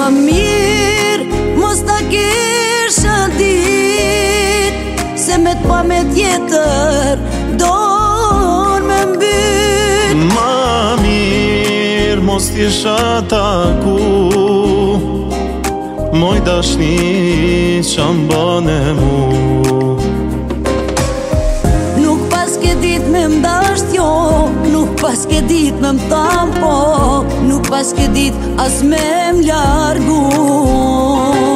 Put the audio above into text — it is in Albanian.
mirë mos ta kisha dit, se me t'pa me tjetër dorë me mbyt. Ma mirë mos t'isha taku, moj dashni qa mbane mu. Nuk pas ke dit me mdasht jo, nuk pas ke dit me mtampo, nuk pas ke dit as me mlargu.